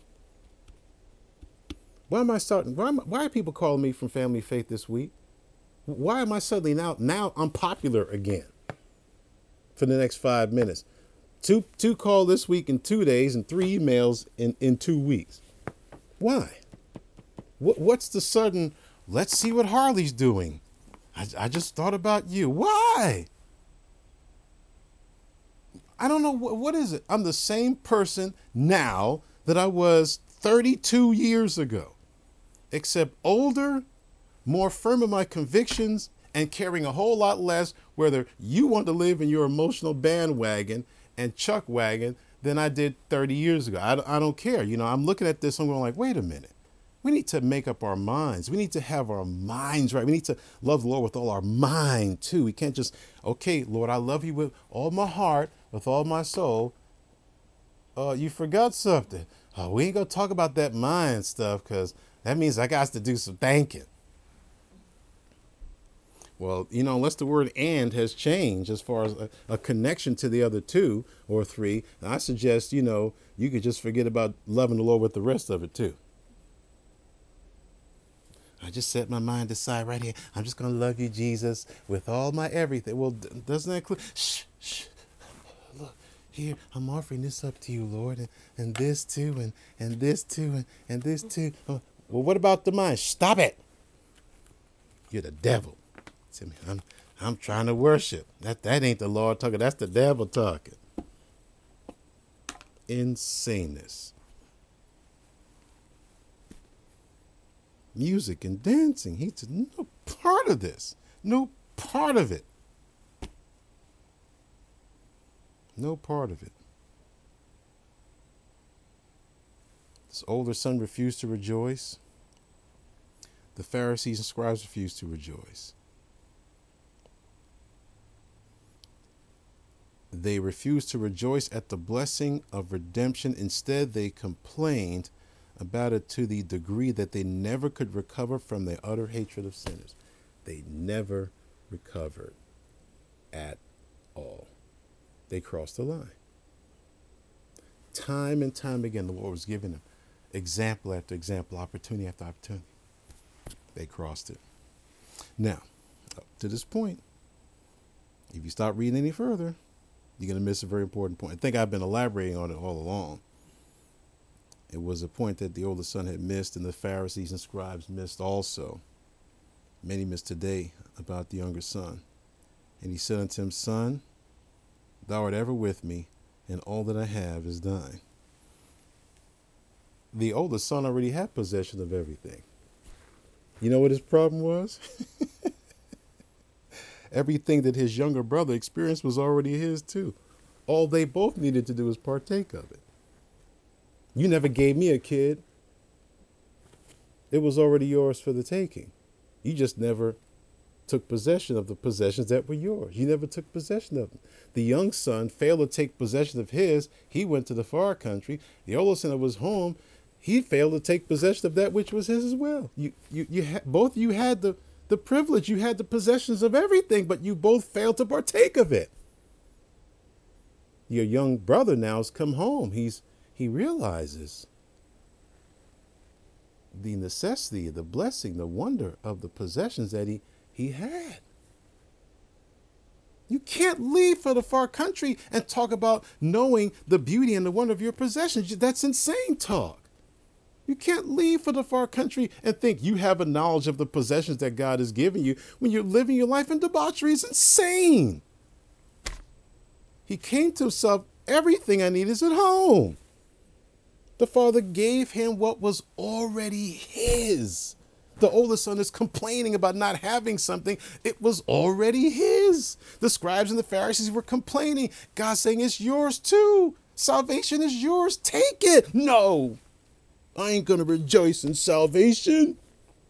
Why am I starting? Why, am, why are people calling me from Family Faith this week? Why am I suddenly now, now I'm popular again for the next five minutes? Two, two call this week in two days and three emails in, in two weeks. Why? What, what's the sudden, let's see what Harley's doing. I, I just thought about you. Why? I don't know. What, what is it? I'm the same person now that I was thirty-two years ago, except older, more firm in my convictions, and caring a whole lot less whether you want to live in your emotional bandwagon and chuck wagon than I did thirty years ago. I, I don't care. You know, I'm looking at this, I'm going like, wait a minute. We need to make up our minds. We need to have our minds right. We need to love the Lord with all our mind too. We can't just, okay, Lord, I love you with all my heart, with all my soul. Uh, you forgot something. Oh, we ain't gonna talk about that mind stuff because that means I got to do some thinking. Well, you know, unless the word and has changed as far as a, a connection to the other two or three, I suggest, you know, you could just forget about loving the Lord with the rest of it too. I just set my mind aside right here. I'm just going to love you, Jesus, with all my everything. Well, doesn't that include, shh, shh, look, here, I'm offering this up to you, Lord, and, and this too, and, and this too, and, and this too. Oh, well, what about the mind? Stop it. You're the devil. I'm, I'm trying to worship. That, that ain't the Lord talking. That's the devil talking. Insaneness. Music and dancing. He said, no part of this. No part of it. No part of it. This older son refused to rejoice. The Pharisees and scribes refused to rejoice. They refused to rejoice at the blessing of redemption. Instead, they complained about it to the degree that they never could recover from their utter hatred of sinners. They never recovered at all. They crossed the line. Time and time again, the Lord was giving them example after example, opportunity after opportunity. They crossed it. Now, up to this point, if you start reading any further, you're going to miss a very important point. I think I've been elaborating on it all along. It was a point that the older son had missed, and the Pharisees and scribes missed also. Many missed today about the younger son. And he said unto him, Son, thou art ever with me, and all that I have is thine. The older son already had possession of everything. You know what his problem was? Everything that his younger brother experienced was already his too. All they both needed to do was partake of it. You never gave me a kid. It was already yours for the taking. You just never took possession of the possessions that were yours. You never took possession of them. The young son failed to take possession of his. He went to the far country. The older son that was home, he failed to take possession of that which was his as well. You, you, you ha- both of you had the, the privilege. You had the possessions of everything, but you both failed to partake of it. Your young brother now has come home. He's he realizes the necessity, the blessing, the wonder of the possessions that he, he had. You can't leave for the far country and talk about knowing the beauty and the wonder of your possessions. That's insane talk. You can't leave for the far country and think you have a knowledge of the possessions that God has given you when you're living your life in debauchery. It's insane. He came to himself, everything I need is at home. The father gave him what was already his. The older son is complaining about not having something. It was already his. The scribes and the Pharisees were complaining. God saying it's yours too. Salvation is yours. Take it. No, I ain't going to rejoice in salvation.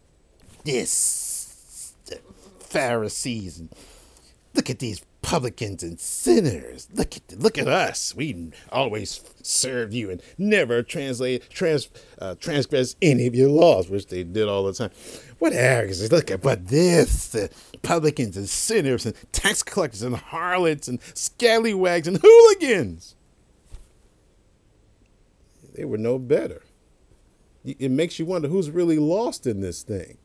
This, the Pharisees, and look at these publicans and sinners. Look at look at us. We always served you and never translate trans uh, transgress any of your laws, which they did all the time. What arrogance! Look at but this the publicans and sinners and tax collectors and harlots and scallywags and hooligans. They were no better. It makes you wonder who's really lost in this thing.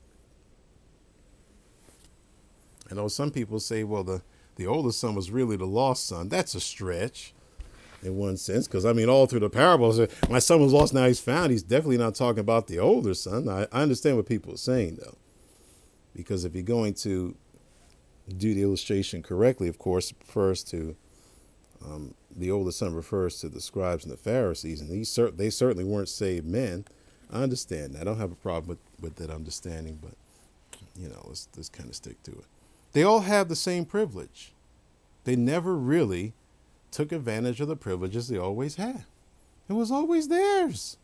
I know some people say, well, the The oldest son was really the lost son. That's a stretch in one sense, because, I mean, all through the parables, my son was lost, now he's found. He's definitely not talking about the older son. I, I understand what people are saying, though, because if you're going to do the illustration correctly, of course, it refers to um, the older son refers to the scribes and the Pharisees, and these cer- they certainly weren't saved men. I understand that. I don't have a problem with, with that understanding, but, you know, let's, let's kind of stick to it. They all have the same privilege. They never really took advantage of the privileges they always had. It was always theirs.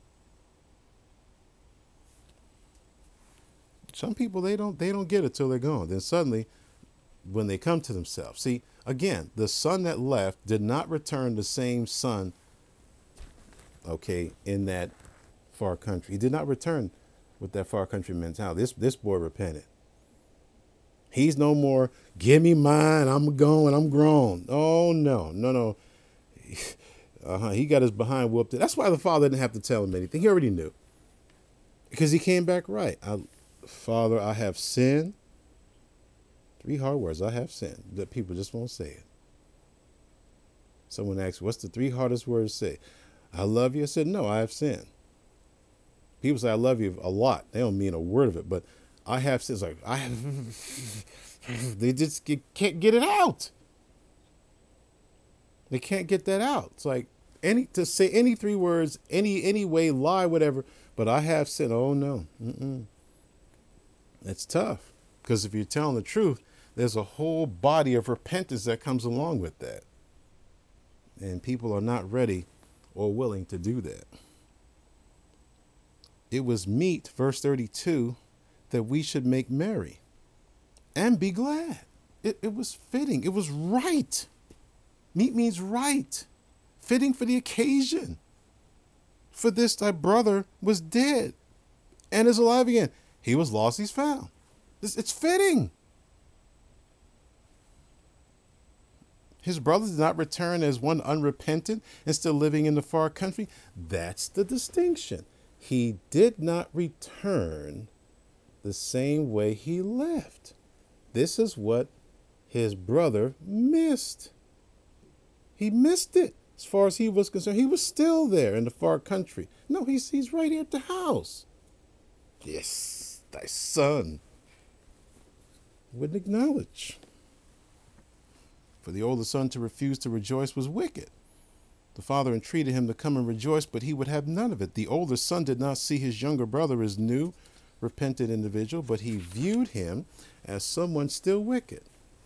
Some people, they don't they don't get it till they're gone. Then suddenly, when they come to themselves. See, again, the son that left did not return the same son, okay, in that far country. He did not return with that far country mentality. This this boy repented. He's no more, give me mine, I'm going, I'm grown. Oh, no, no, no. Uh-huh. He got his behind whooped. That's why the father didn't have to tell him anything. He already knew. Because he came back right. I, Father, I have sinned. Three hard words, I have sinned. That people just won't say it. Someone asked, what's the three hardest words to say? I love you. I said, no, I have sinned. People say I love you a lot. They don't mean a word of it, but I have sinned. Like, I have, they just get, can't get it out. They can't get that out. It's like any to say any three words, any any way, lie, whatever. But I have sinned. Oh no, Mm-mm. It's tough because if you're telling the truth, there's a whole body of repentance that comes along with that, and people are not ready or willing to do that. It was meet, verse thirty-two, that we should make merry and be glad. It, it was fitting. It was right. Meet means right, fitting for the occasion. For this thy brother was dead and is alive again. He was lost, he's found. It's, it's fitting. His brother did not return as one unrepentant and still living in the far country. That's the distinction. He did not return the same way he left. This is what his brother missed. He missed it as far as he was concerned. He was still there in the far country. No, he's he's right here at the house. Yes, thy son. Wouldn't acknowledge. For the older son to refuse to rejoice was wicked. The father entreated him to come and rejoice, but he would have none of it. The older son did not see his younger brother as new, repentant individual, but he viewed him as someone still wicked.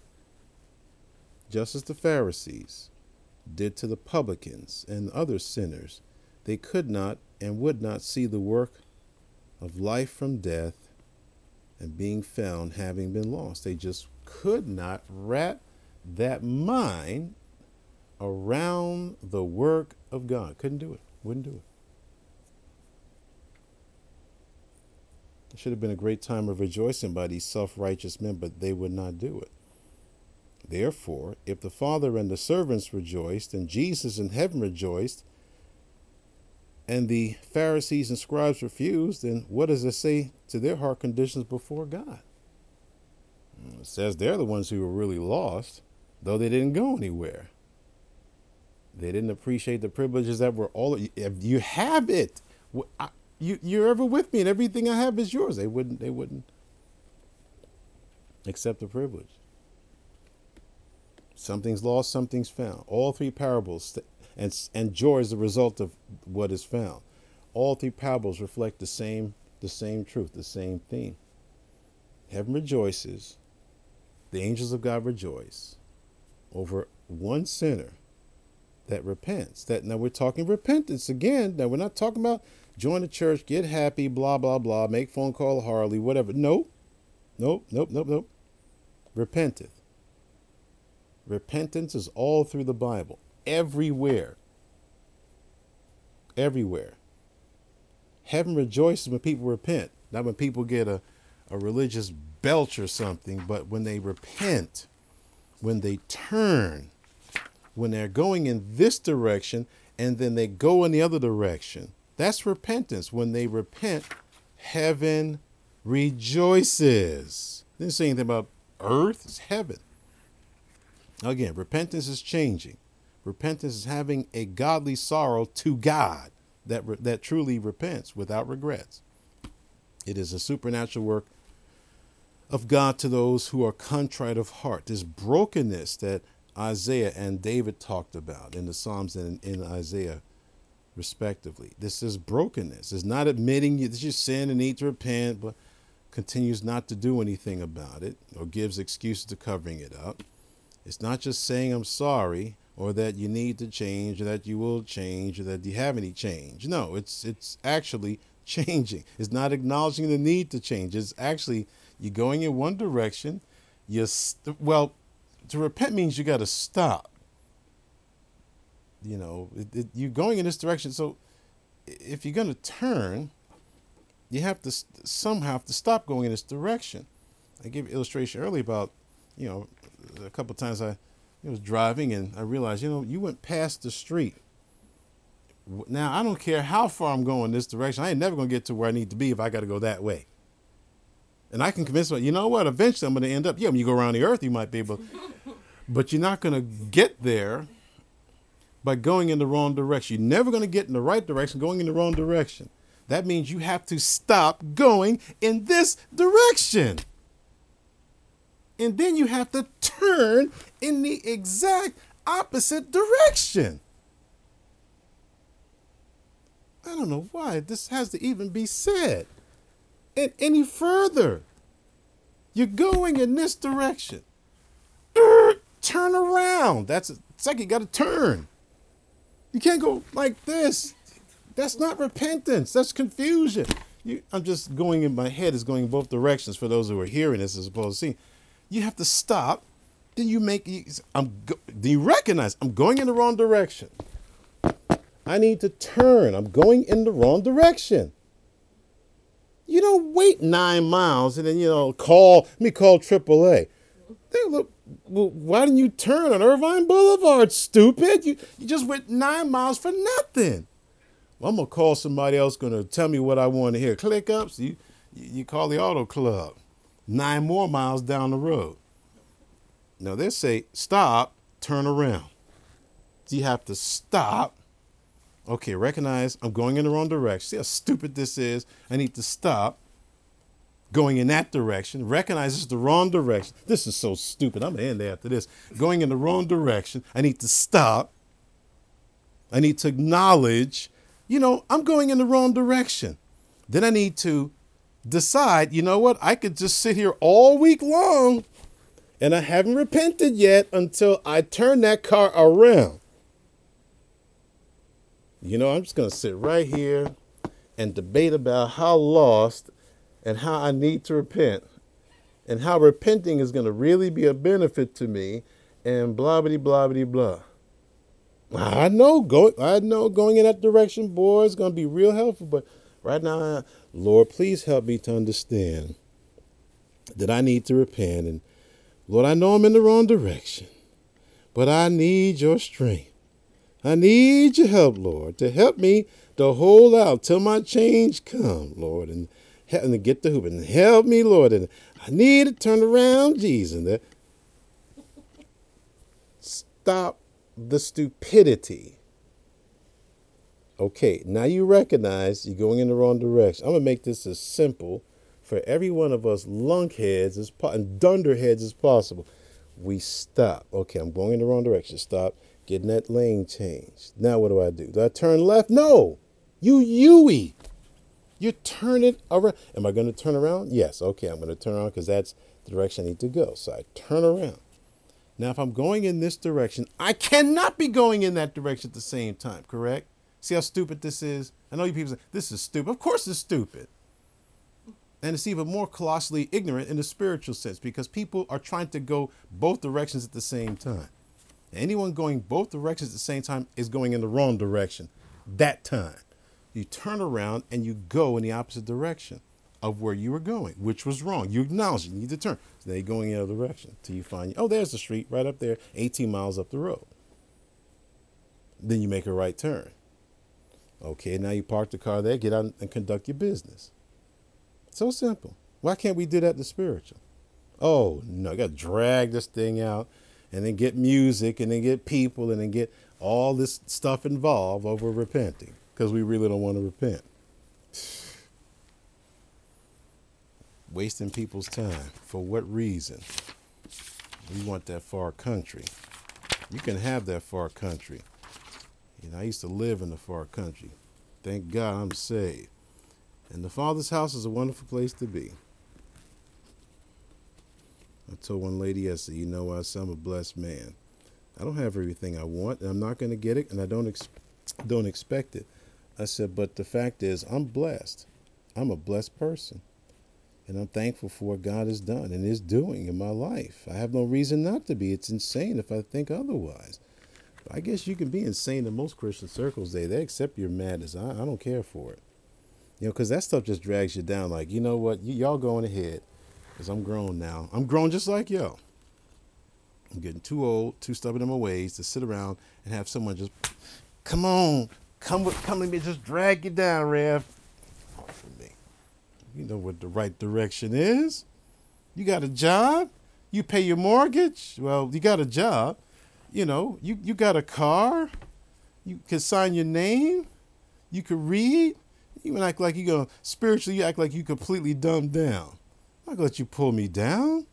Just as the Pharisees did to the publicans and other sinners, they could not and would not see the work of life from death and being found having been lost. They just could not wrap that mind around the work of God. Couldn't do it. Wouldn't do it. It should have been a great time of rejoicing by these self-righteous men, but they would not do it. Therefore, if the Father and the servants rejoiced, and Jesus in heaven rejoiced, and the Pharisees and scribes refused, then what does it say to their heart conditions before God? It says they're the ones who were really lost, though they didn't go anywhere. They didn't appreciate the privileges that were all. If you have it, you you're ever with me, and everything I have is yours. They wouldn't. They wouldn't accept the privilege. Something's lost, something's found. All three parables, and and joy is the result of what is found. All three parables reflect the same the same truth, the same theme. Heaven rejoices. The angels of God rejoice over one sinner that repents. That now we're talking repentance again. Now we're not talking about join the church, get happy, blah blah blah, make phone call to Harley, whatever. Nope, nope, nope, nope, nope. Repenteth. Repentance is all through the Bible, everywhere, everywhere. Heaven rejoices when people repent, not when people get a, a religious belch or something, but when they repent, when they turn, when they're going in this direction and then they go in the other direction. That's repentance. When they repent, heaven rejoices. Didn't say anything about earth, it's heaven. Again, repentance is changing. Repentance is having a godly sorrow to God that re- that truly repents without regrets. It is a supernatural work of God to those who are contrite of heart. This brokenness that Isaiah and David talked about in the Psalms and in Isaiah, respectively. This is brokenness. It's not admitting that you sin and need to repent, but continues not to do anything about it or gives excuses to covering it up. It's not just saying I'm sorry or that you need to change or that you will change or that you have any change. No, it's it's actually changing. It's not acknowledging the need to change. It's actually you're going in one direction. You st- well, to repent means you got to stop. You know, it, it, you're going in this direction. So if you're going to turn, you have to somehow have to stop going in this direction. I gave an illustration earlier about, you know, a couple of times I, I was driving and I realized, you know, you went past the street. Now, I don't care how far I'm going this direction. I ain't never going to get to where I need to be if I got to go that way. And I can convince myself, you know what, eventually I'm going to end up, yeah, when you go around the earth, you might be able, but you're not going to get there by going in the wrong direction. You're never going to get in the right direction going in the wrong direction. That means you have to stop going in this direction. And then you have to turn in the exact opposite direction. I don't know why this has to even be said. And any further, you're going in this direction. Turn around. That's a, it's like you got to turn. You can't go like this. That's not repentance. That's confusion. You, I'm just going in my head is going in both directions for those who are hearing this as opposed to seeing. You have to stop. Then you make, I'm, do you recognize I'm going in the wrong direction? I need to turn. I'm going in the wrong direction. You don't wait nine miles and then, you know, call, let me call triple A. They look, well, why didn't you turn on Irvine Boulevard, stupid? You, you just went nine miles for nothing. Well, I'm going to call somebody else going to tell me what I want to hear. Click up. So you, you call the auto club. Nine more miles down the road. Now they say, stop, turn around. So you have to stop. Okay, recognize I'm going in the wrong direction. See how stupid this is? I need to stop going in that direction. Recognize this is the wrong direction. This is so stupid. I'm going to end after this. Going in the wrong direction. I need to stop. I need to acknowledge, you know, I'm going in the wrong direction. Then I need to decide, you know what? I could just sit here all week long and I haven't repented yet until I turn that car around. You know, I'm just going to sit right here and debate about how lost and how I need to repent and how repenting is going to really be a benefit to me and blah, blah, blah, blah, blah. I know, go, I know going in that direction, boy, is going to be real helpful, but Right now, Lord, please help me to understand that I need to repent. And Lord, I know I'm in the wrong direction, but I need your strength. I need your help, Lord, to help me to hold out till my change come, Lord, and, and to get the hoop. And help me, Lord, and I need to turn around, Jesus. Stop the stupidity. Okay, now you recognize you're going in the wrong direction. I'm going to make this as simple for every one of us lunkheads as po- and dunderheads as possible. We stop. Okay, I'm going in the wrong direction. Stop getting that lane changed. Now what do I do? Do I turn left? No. You Yui. You turn it around. Am I going to turn around? Yes. Okay, I'm going to turn around because that's the direction I need to go. So I turn around. Now, if I'm going in this direction, I cannot be going in that direction at the same time, correct? See how stupid this is? I know you people say, this is stupid. Of course it's stupid. And it's even more colossally ignorant in the spiritual sense because people are trying to go both directions at the same time. Anyone going both directions at the same time is going in the wrong direction that time. You turn around and you go in the opposite direction of where you were going, which was wrong. You acknowledge you need to turn. So now you're going in the other direction till you find, oh, there's the street right up there, eighteen miles up the road. Then you make a right turn. Okay, now you park the car there, get out and conduct your business. So simple. Why can't we do that in the spiritual? Oh, no, you got to drag this thing out and then get music and then get people and then get all this stuff involved over repenting because we really don't want to repent. Wasting people's time. For what reason? We want that far country. You can have that far country. You know, I used to live in the far country. Thank God I'm saved. And the Father's house is a wonderful place to be. I told one lady yesterday, you know, I said, I'm a blessed man. I don't have everything I want, and I'm not going to get it, and I don't ex- don't expect it. I said, but the fact is, I'm blessed. I'm a blessed person. And I'm thankful for what God has done and is doing in my life. I have no reason not to be. It's insane if I think otherwise. But I guess you can be insane in most Christian circles. They they accept your madness. I, I don't care for it. You know, because that stuff just drags you down. Like, you know what? Y- y'all going ahead. Because I'm grown now. I'm grown just like y'all. I'm getting too old, too stubborn in my ways to sit around and have someone just, come on, come with, come with me, just drag you down, Rev. Far from me. You know what the right direction is. You got a job. You pay your mortgage. Well, you got a job. You know, you, you got a car. You can sign your name. You can read. You act like you go spiritually. You act like you completely dumbed down. I'm not gonna let you pull me down.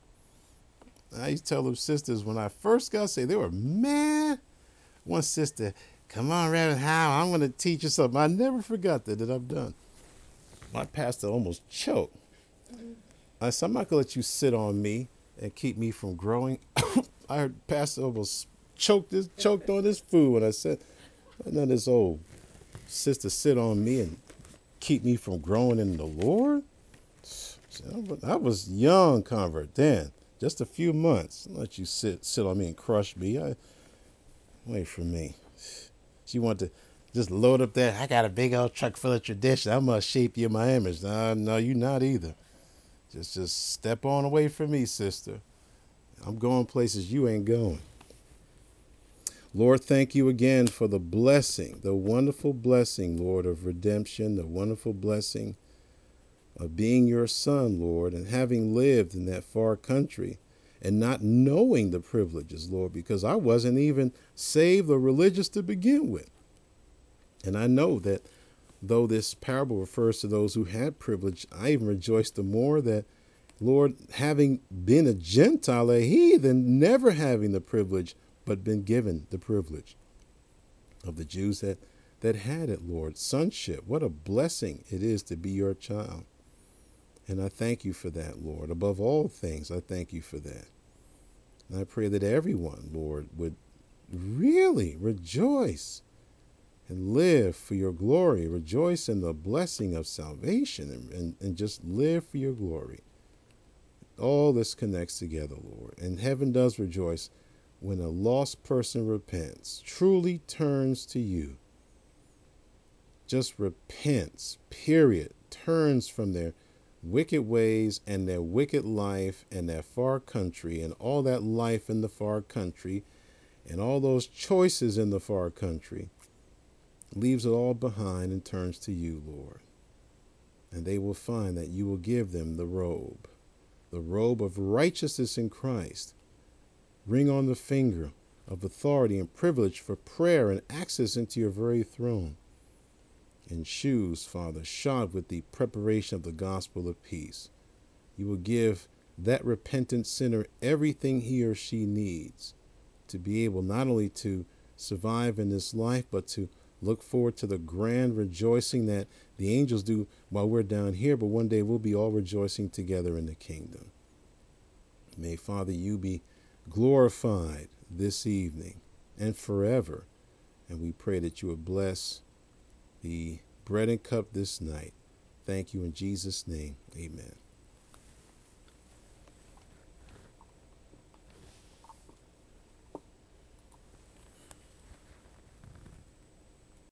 I used to tell them sisters when I first got saved, they were mad. One sister, come on, Reverend Howell, I'm gonna teach you something. I never forgot that that I've done. My pastor almost choked. I said, I'm not gonna let you sit on me and keep me from growing. I heard pastor almost choked this choked on his food when I said, none of this old sister sit on me and keep me from growing in the Lord. I was young convert then, just a few months. I'll let you sit sit on me and crush me. I, wait for me. She wanted to just load up that. I got a big old truck full of tradition. I must shape you in my image. No, no, you not either. Just just step on away from me, sister. I'm going places you ain't going. Lord, thank you again for the blessing, the wonderful blessing, Lord, of redemption, the wonderful blessing of being your son, Lord, and having lived in that far country and not knowing the privileges, Lord, because I wasn't even saved or religious to begin with. And I know that though this parable refers to those who had privilege, I even rejoice the more that, Lord, having been a Gentile, a heathen, never having the privilege, but been given the privilege of the Jews that, that had it, Lord. Sonship, what a blessing it is to be your child. And I thank you for that, Lord. Above all things, I thank you for that. And I pray that everyone, Lord, would really rejoice and live for your glory. Rejoice in the blessing of salvation and, and, and just live for your glory. All this connects together, Lord. And heaven does rejoice when a lost person repents, truly turns to you, just repents, period, turns from their wicked ways and their wicked life and their far country and all that life in the far country and all those choices in the far country, leaves it all behind and turns to you, Lord. And they will find that you will give them the robe, the robe of righteousness in Christ, ring on the finger of authority and privilege for prayer and access into your very throne, and shoes, Father, shod with the preparation of the gospel of peace. You will give that repentant sinner everything he or she needs to be able not only to survive in this life, but to look forward to the grand rejoicing that the angels do while we're down here, but one day we'll be all rejoicing together in the kingdom. May, Father, you be glorified this evening and forever. And we pray that you would bless the bread and cup this night. Thank you in Jesus' name. Amen.